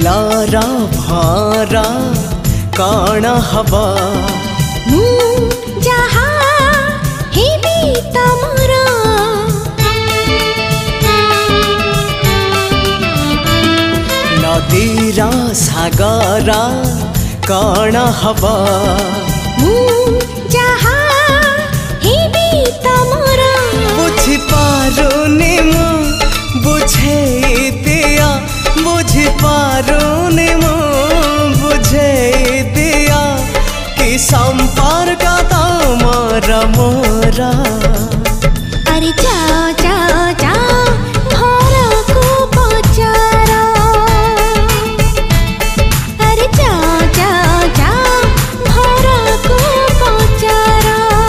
दिलरा भरा कण हवा मु जहा हेबी तमर नदीरा सागर कण हवा मु जहा हेबी तमर बुझी पारुनी मु बुझे दिया बुझी पारुनी मु बुझे दिया कि संपर्क तमर मोरा। अरे जाओ जाओ जाओ घर को पचार अरे जाओ जाओ जाओ घर को पचार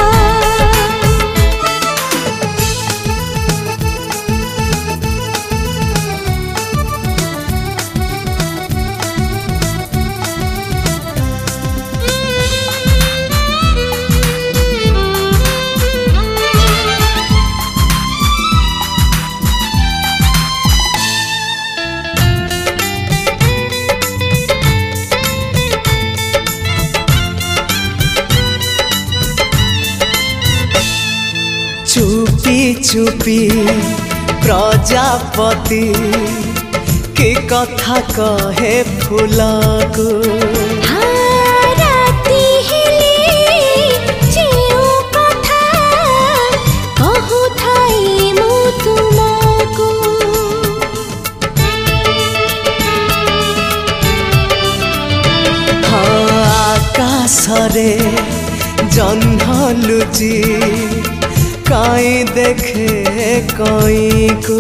चुपी चुपी प्रजापति के कथा कहे फूला को राती हेले जेउ कथा कहु थाई मु तुमको हाँ आकाशरे जह्न लुची काई देखे काई को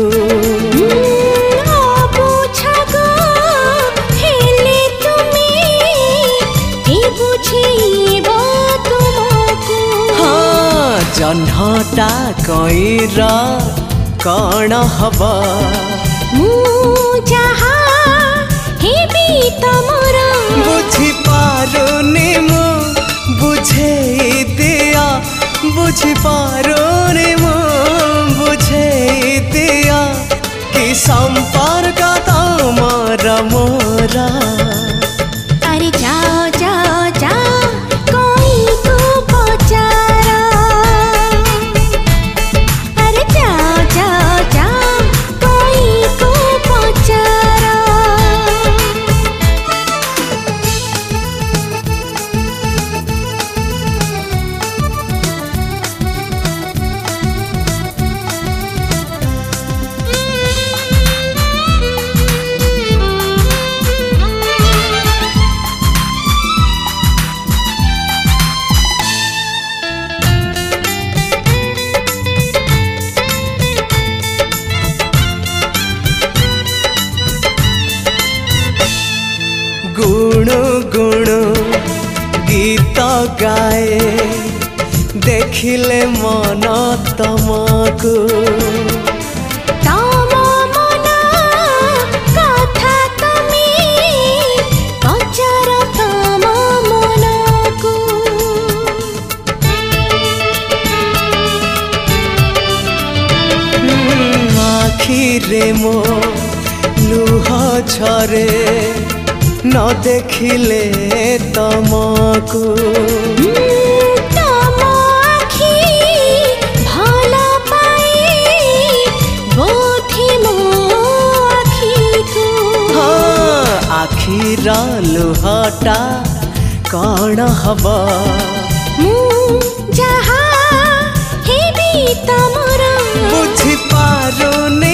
बुझगो हेले तुम्हें बुझेब तुमको हाँ जह्नटा कईर कण हवा मु जहा हेबी तमर बुझी पारुनी मु बुझे दिया बुझी पारुनी मु बुझे दिया कि संपर्क तमर मोरा। अरे जाओ जाओ जाओ कोई को पचार अरे जाओ जाओ जाओ कोई को पचार गुणु गुणु गीत गाए देखिले मन तमको तम मन कथा तमे पचार तम मनको आखिरे मो लुह झरे न देखिले तमको तम आखि भल पाए बोधे मो आखि को हाँ आखिर लुहटा कण हवा मु जहा हेबी तमर बुझी पारुनी